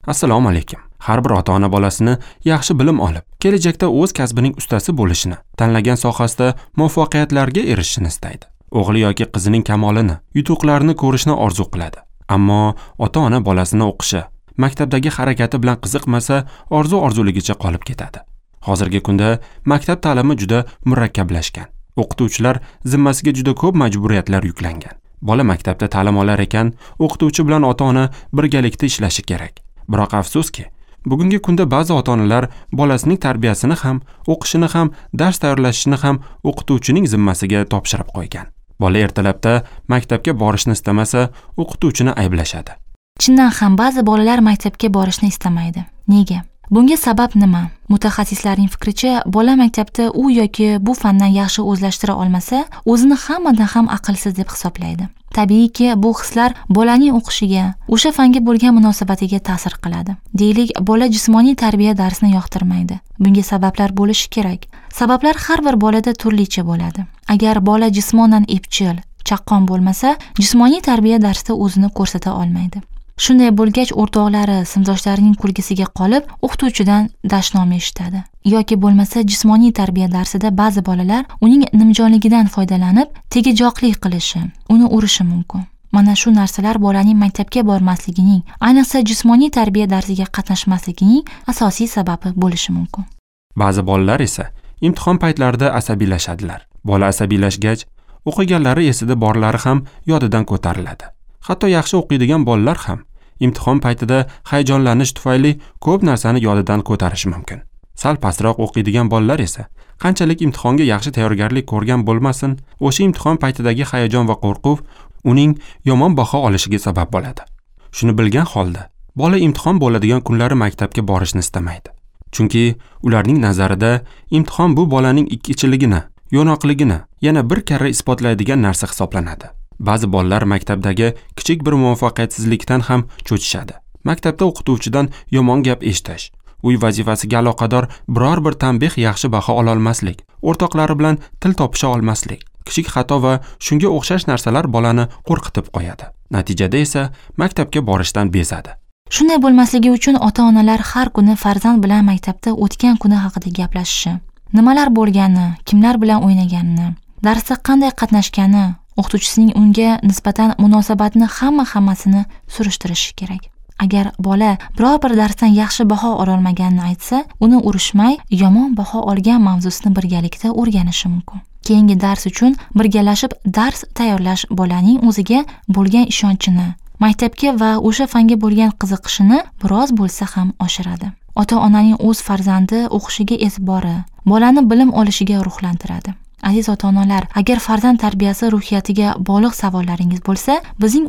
Assalomu alaykum. Har bir ota-ona bolasini yaxshi bilim olib, kelajakda o'z kasbining ustasi bo'lishini, tanlagan sohasida muvaffaqiyatlarga erishishini istaydi. O'g'li yoki qizining kamolini, yutuqlarini ko'rishni orzu qiladi. Ammo ota-ona bolasini o'qishi, maktabdagi harakati bilan qiziqmasa, orzu-orzuligicha qolib ketadi. Hozirgi kunda maktab ta'limi juda murakkablashgan. O'qituvchilar zimmasiga juda ko'p majburiyatlar yuklangan. Bola maktabda ta'lim olar ekan, o'qituvchi bilan ota-ona birgalikda ishlashi kerak. Biroq afsuski, bugungi kunda ba'zi ota-onalar bolasining tarbiyasini ham, o'qishini ham, dars tayyorlashini ham o'qituvchining zimmasiga topshirib qo'ygan. Bola ertalabda maktabga borishni istamasa, o'qituvchini ayblashadi. Chindan ham ba'zi bolalar maktabga borishni istamaydi. Nega? Bunga sabab nima? Mutaxassislarning fikricha, bola maktabda u yoki bu fandan yaxshi o'zlashtira olmasa, o'zini hammadan ham aqlsiz deb hisoblaydi. Tabiiyki, bu hislar bolaning o'qishiga, o'sha fanga bo'lgan munosabatiga ta'sir qiladi. Deylik, bola jismoniy tarbiya darsini yoqtirmaydi. Bunga sabablar bo'lishi kerak. Sabablar har bir bolada turlicha bo'ladi. Agar bola jismonan epchil, chaqqon bo'lmasa, jismoniy tarbiya darsida o'zini ko'rsata olmaydi. Shunday bo'lgach, o'rtoqlari, sinfdoshlarining kulgisiga qolib, o'qituvchidan dashnoma eshitadi. Yoki bo'lmasa, jismoniy tarbiya darsida ba'zi bolalar uning nimjonligidan foydalanib, tegajoqlik qilishi, uni urishi mumkin. Mana shu narsalar bolaning maktabga bormasligining, ayniqsa jismoniy tarbiya darsiga qatnashmasligining asosiy sababi bo'lishi mumkin. Ba'zi bolalar esa imtihon paytlarida asabiylashadilar. Bola asabiylashgach, o'qiganlari esida borlari ham yodidan ko'tariladi. Hatto yaxshi o'qiydigan bolalar ham imtihon paytida hayajonlanish tufayli ko'p narsani yodidan ko'tarishi mumkin. Sal pastroq o'qiydigan bolalar esa qanchalik imtihonga yaxshi tayyorgarlik ko'rgan bo'lmasin, o'sha imtihon paytidagi hayajon va qo'rquv uning yomon baho olishiga sabab bo'ladi. Shuni bilgan holda, bola imtihon bo'ladigan kunlari maktabga borishni istamaydi. Chunki ularning nazarida imtihon bu bolaning ikkichiligini, yo'noqligini yana bir karra isbotlaydigan narsa hisoblanadi. Ba'zi bolalar maktabdagi kichik bir muvaffaqiyatsizlikdan ham cho'chishadi. Maktabda o'qituvchidan yomon gap eshitish, uy vazifasiga aloqador biror bir tanbeh yaxshi baho ola olmaslik, o'rtoqlari bilan til topisha olmaslik, kichik xato va shunga o'xshash narsalar bolani qo'rqitib qo'yadi. Natijada esa maktabga borishdan bezadi. Shunday bo'lmasligi uchun ota-onalar har kuni farzand bilan maktabda o'tgan kuni haqida gaplashishi, nimalar bo'lgani, kimlar bilan o'ynaganini, darsda qanday qatnashgani, o'qituvchisining unga nisbatan munosabatini hammasini surishtirishi kerak. Agar bola biror bir darsdan yaxshi baho ola olmaganini aytsa, uni urishmay, yomon baho olgan mavzusini birgalikda o'rganishi mumkin. Keyingi dars uchun birgalashib dars tayyorlash bolaning o'ziga bo'lgan ishonchini, maktabga va o'sha fanga bo'lgan qiziqishini biroz bo'lsa ham oshiradi. Ota-onaning o'z farzandi o'qishiga e'tibori bolani bilim olishiga ruhlantiradi. Aziz ota-onalar, agar farzand tarbiyasi ruhiyatiga bog'liq savollaringiz bo'lsa, bizning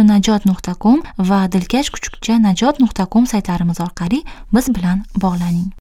www.najot.com va dilkashkuchukcha najot.com saytlarimiz orqali biz bilan bog'laning.